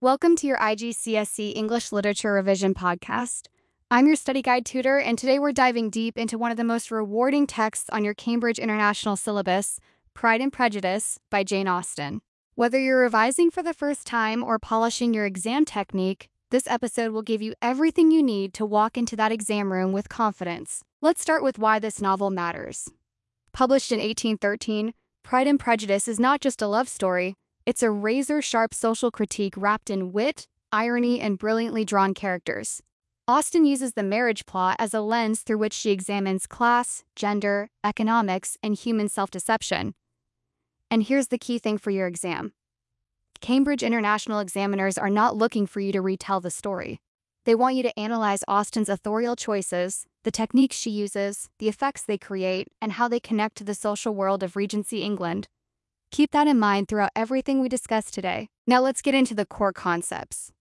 Welcome to your IGCSE English Literature Revision podcast. I'm your study guide tutor, and today we're diving deep into one of the most rewarding texts on your Cambridge International syllabus, Pride and Prejudice by Jane Austen. Whether you're revising for the first time or polishing your exam technique, this episode will give you everything you need to walk into that exam room with confidence. Let's start with why this novel matters. Published in 1813, Pride and Prejudice is not just a love story. It's a razor-sharp social critique wrapped in wit, irony, and brilliantly drawn characters. Austen uses the marriage plot as a lens through which she examines class, gender, economics, and human self-deception. And here's the key thing for your exam. Cambridge International examiners are not looking for you to retell the story. They want you to analyze Austen's authorial choices, the techniques she uses, the effects they create, and how they connect to the social world of Regency England. Keep that in mind throughout everything we discuss today. Now let's get into the core concepts.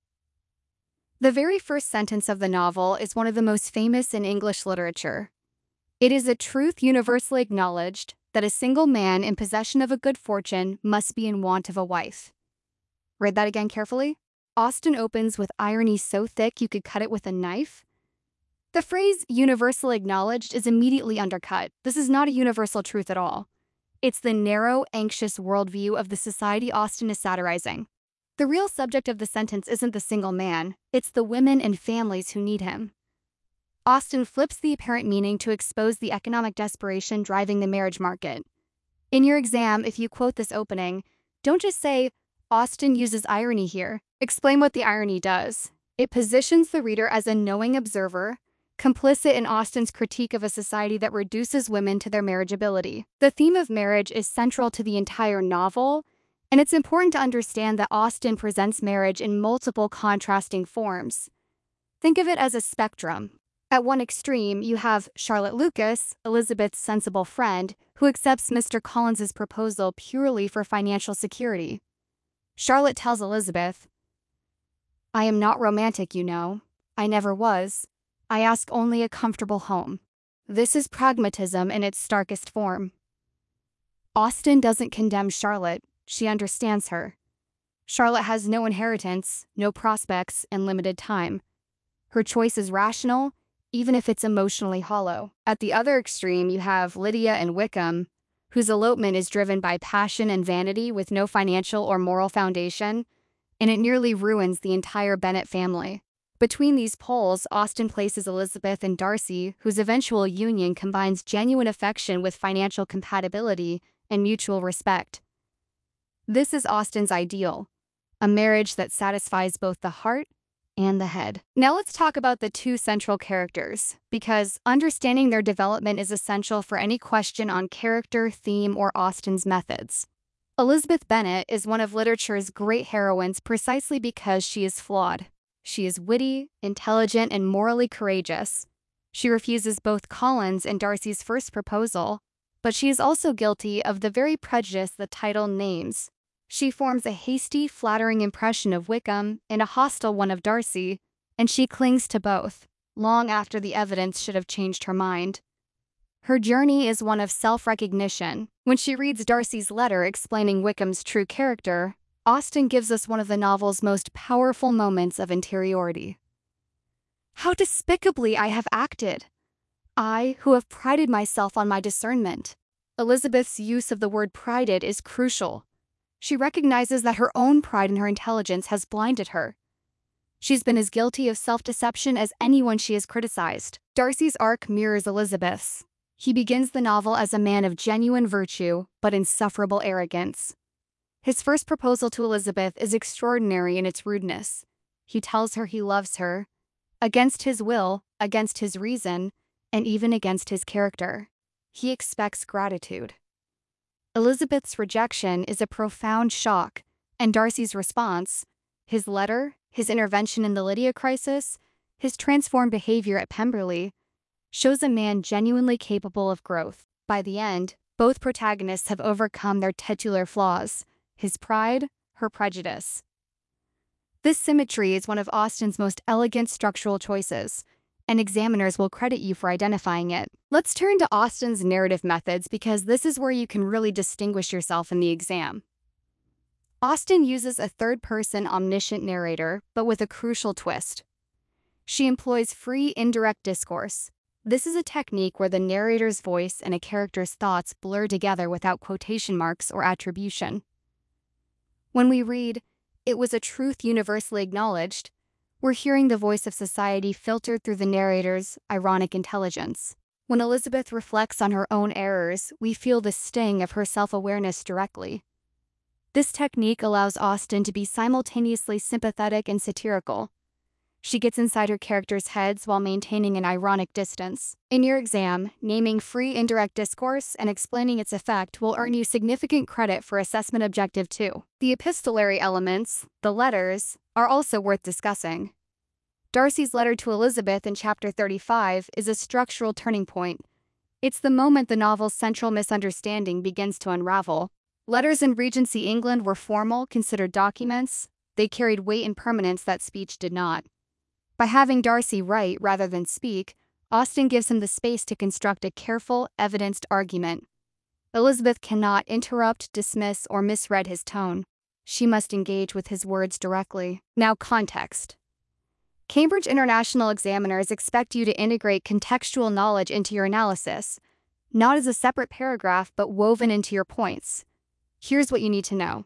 The very first sentence of the novel is one of the most famous in English literature. It is a truth universally acknowledged that a single man in possession of a good fortune must be in want of a wife. Read that again carefully. Austen opens with irony so thick you could cut it with a knife. The phrase universally acknowledged is immediately undercut. This is not a universal truth at all. It's the narrow, anxious worldview of the society Austen is satirizing. The real subject of the sentence isn't the single man, it's the women and families who need him. Austen flips the apparent meaning to expose the economic desperation driving the marriage market. In your exam, if you quote this opening, don't just say, Austen uses irony here. Explain what the irony does. It positions the reader as a knowing observer, complicit in Austen's critique of a society that reduces women to their marriageability. The theme of marriage is central to the entire novel, and it's important to understand that Austen presents marriage in multiple contrasting forms. Think of it as a spectrum. At one extreme, you have Charlotte Lucas, Elizabeth's sensible friend, who accepts Mr. Collins's proposal purely for financial security. Charlotte tells Elizabeth, "I am not romantic, you know. I never was. I ask only a comfortable home." This is pragmatism in its starkest form. Austen doesn't condemn Charlotte, she understands her. Charlotte has no inheritance, no prospects, and limited time. Her choice is rational, even if it's emotionally hollow. At the other extreme, you have Lydia and Wickham, whose elopement is driven by passion and vanity with no financial or moral foundation, and it nearly ruins the entire Bennet family. Between these poles, Austen places Elizabeth and Darcy, whose eventual union combines genuine affection with financial compatibility and mutual respect. This is Austen's ideal, a marriage that satisfies both the heart and the head. Now let's talk about the two central characters, because understanding their development is essential for any question on character, theme, or Austen's methods. Elizabeth Bennet is one of literature's great heroines precisely because she is flawed. She is witty, intelligent, and morally courageous. She refuses both Collins and Darcy's first proposal, but she is also guilty of the very prejudice the title names. She forms a hasty, flattering impression of Wickham and a hostile one of Darcy, and she clings to both, long after the evidence should have changed her mind. Her journey is one of self-recognition. When she reads Darcy's letter explaining Wickham's true character, Austen gives us one of the novel's most powerful moments of interiority. How despicably I have acted! I, who have prided myself on my discernment. Elizabeth's use of the word prided is crucial. She recognizes that her own pride in her intelligence has blinded her. She's been as guilty of self-deception as anyone she has criticized. Darcy's arc mirrors Elizabeth's. He begins the novel as a man of genuine virtue, but insufferable arrogance. His first proposal to Elizabeth is extraordinary in its rudeness. He tells her he loves her, against his will, against his reason, and even against his character. He expects gratitude. Elizabeth's rejection is a profound shock, and Darcy's response, his letter, his intervention in the Lydia crisis, his transformed behavior at Pemberley, shows a man genuinely capable of growth. By the end, both protagonists have overcome their titular flaws, his pride, her prejudice. This symmetry is one of Austen's most elegant structural choices, and examiners will credit you for identifying it. Let's turn to Austen's narrative methods because this is where you can really distinguish yourself in the exam. Austen uses a third-person omniscient narrator, but with a crucial twist. She employs free indirect discourse. This is a technique where the narrator's voice and a character's thoughts blur together without quotation marks or attribution. When we read, "It was a truth universally acknowledged," we're hearing the voice of society filtered through the narrator's ironic intelligence. When Elizabeth reflects on her own errors, we feel the sting of her self-awareness directly. This technique allows Austen to be simultaneously sympathetic and satirical. She gets inside her characters' heads while maintaining an ironic distance. In your exam, naming free indirect discourse and explaining its effect will earn you significant credit for assessment objective 2. The epistolary elements, the letters, are also worth discussing. Darcy's letter to Elizabeth in chapter 35 is a structural turning point. It's the moment the novel's central misunderstanding begins to unravel. Letters in Regency England were formal, considered documents. They carried weight and permanence that speech did not. By having Darcy write rather than speak, Austen gives him the space to construct a careful, evidenced argument. Elizabeth cannot interrupt, dismiss, or misread his tone. She must engage with his words directly. Now, context. Cambridge International examiners expect you to integrate contextual knowledge into your analysis, not as a separate paragraph but woven into your points. Here's what you need to know.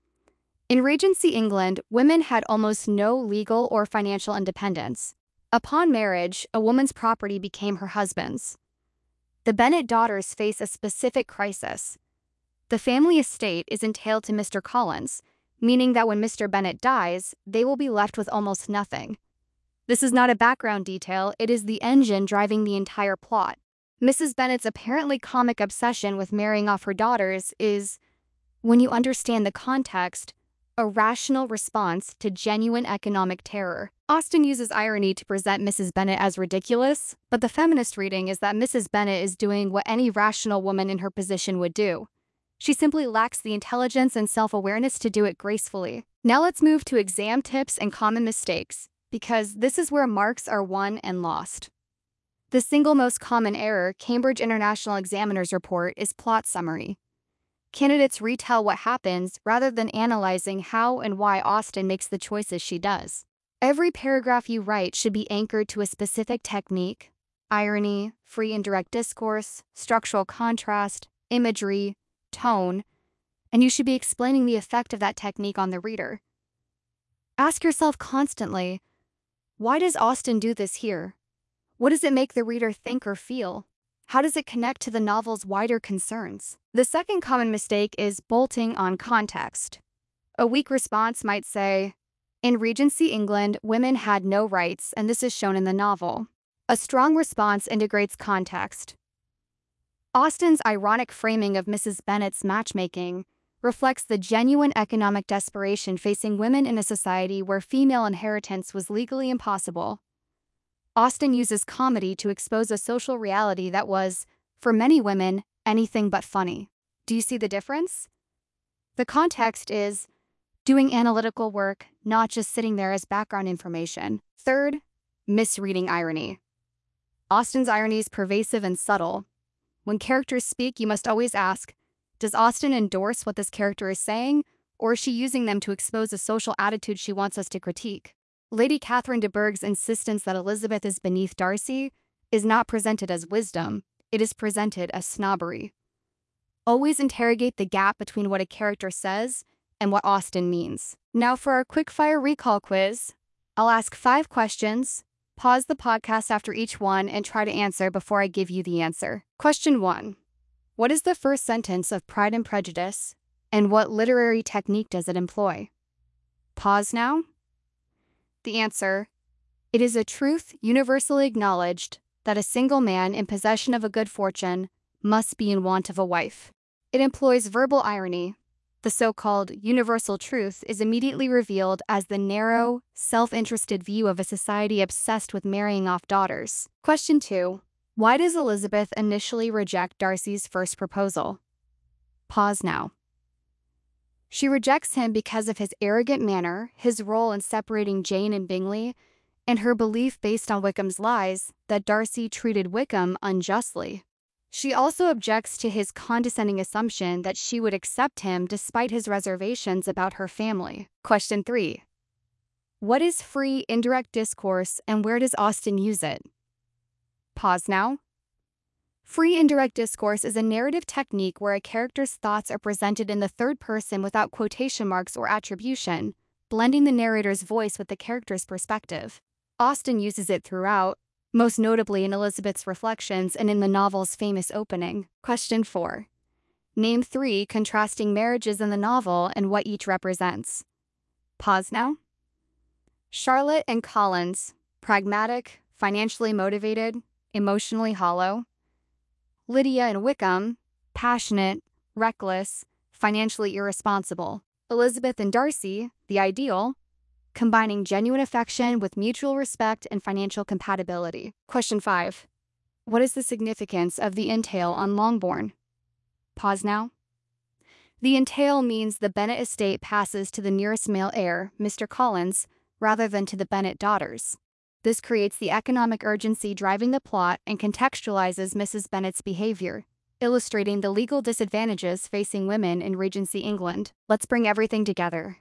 In Regency England, women had almost no legal or financial independence. Upon marriage, a woman's property became her husband's. The Bennet daughters face a specific crisis. The family estate is entailed to Mr. Collins, meaning that when Mr. Bennet dies, they will be left with almost nothing. This is not a background detail, it is the engine driving the entire plot. Mrs. Bennet's apparently comic obsession with marrying off her daughters is, when you understand the context, a rational response to genuine economic terror. Austen uses irony to present Mrs. Bennet as ridiculous, but the feminist reading is that Mrs. Bennet is doing what any rational woman in her position would do. She simply lacks the intelligence and self-awareness to do it gracefully. Now let's move to exam tips and common mistakes, because this is where marks are won and lost. The single most common error Cambridge International Examiners report is plot summary. Candidates retell what happens rather than analyzing how and why Austen makes the choices she does. Every paragraph you write should be anchored to a specific technique: irony, free indirect discourse, structural contrast, imagery, tone, and you should be explaining the effect of that technique on the reader. Ask yourself constantly, why does Austen do this here? What does it make the reader think or feel? How does it connect to the novel's wider concerns? The second common mistake is bolting on context. A weak response might say, in Regency England, women had no rights, and this is shown in the novel. A strong response integrates context. Austen's ironic framing of Mrs. Bennet's matchmaking reflects the genuine economic desperation facing women in a society where female inheritance was legally impossible. Austen uses comedy to expose a social reality that was, for many women, anything but funny. Do you see the difference? The context is doing analytical work, not just sitting there as background information. Third, misreading irony. Austen's irony is pervasive and subtle. When characters speak, you must always ask, does Austen endorse what this character is saying, or is she using them to expose a social attitude she wants us to critique? Lady Catherine de Bourgh's insistence that Elizabeth is beneath Darcy is not presented as wisdom, it is presented as snobbery. Always interrogate the gap between what a character says and what Austen means. Now for our quickfire recall quiz. I'll ask 5 questions, pause the podcast after each one, and try to answer before I give you the answer. Question 1. What is the first sentence of Pride and Prejudice, and what literary technique does it employ? Pause now. The answer: it is a truth universally acknowledged that a single man in possession of a good fortune must be in want of a wife. It employs verbal irony. The so-called universal truth is immediately revealed as the narrow, self-interested view of a society obsessed with marrying off daughters. Question 2. Why does Elizabeth initially reject Darcy's first proposal? Pause now. She rejects him because of his arrogant manner, his role in separating Jane and Bingley, and her belief based on Wickham's lies that Darcy treated Wickham unjustly. She also objects to his condescending assumption that she would accept him despite his reservations about her family. Question 3. What is free indirect discourse and where does Austen use it? Pause now. Free indirect discourse is a narrative technique where a character's thoughts are presented in the third person without quotation marks or attribution, blending the narrator's voice with the character's perspective. Austen uses it throughout, most notably in Elizabeth's reflections and in the novel's famous opening. Question 4. Name 3 contrasting marriages in the novel and what each represents. Pause now. Charlotte and Collins, pragmatic, financially motivated, emotionally hollow. Lydia and Wickham, passionate, reckless, financially irresponsible. Elizabeth and Darcy, the ideal, combining genuine affection with mutual respect and financial compatibility. Question 5. What is the significance of the entail on Longbourn? Pause now. The entail means the Bennet estate passes to the nearest male heir, Mr. Collins, rather than to the Bennet daughters. This creates the economic urgency driving the plot and contextualizes Mrs. Bennet's behavior, illustrating the legal disadvantages facing women in Regency England. Let's bring everything together.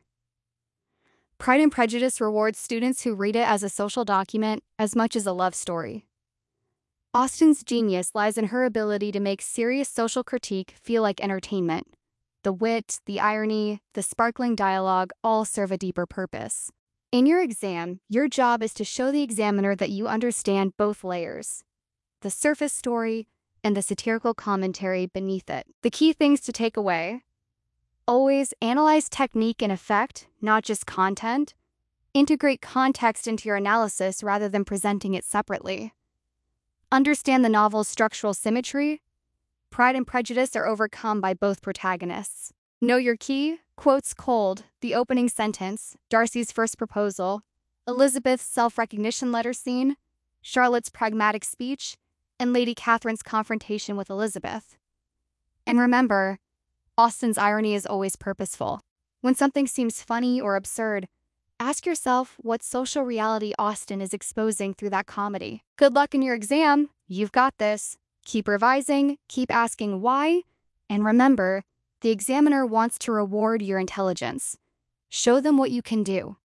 Pride and Prejudice rewards students who read it as a social document as much as a love story. Austen's genius lies in her ability to make serious social critique feel like entertainment. The wit, the irony, the sparkling dialogue all serve a deeper purpose. In your exam, your job is to show the examiner that you understand both layers, the surface story and the satirical commentary beneath it. The key things to take away: always analyze technique and effect, not just content. Integrate context into your analysis rather than presenting it separately. Understand the novel's structural symmetry. Pride and Prejudice are overcome by both protagonists. Know your key: quotes cold, the opening sentence, Darcy's first proposal, Elizabeth's self-recognition letter scene, Charlotte's pragmatic speech, and Lady Catherine's confrontation with Elizabeth. And remember, Austen's irony is always purposeful. When something seems funny or absurd, ask yourself what social reality Austen is exposing through that comedy. Good luck in your exam. You've got this. Keep revising, keep asking why, and remember, the examiner wants to reward your intelligence. Show them what you can do.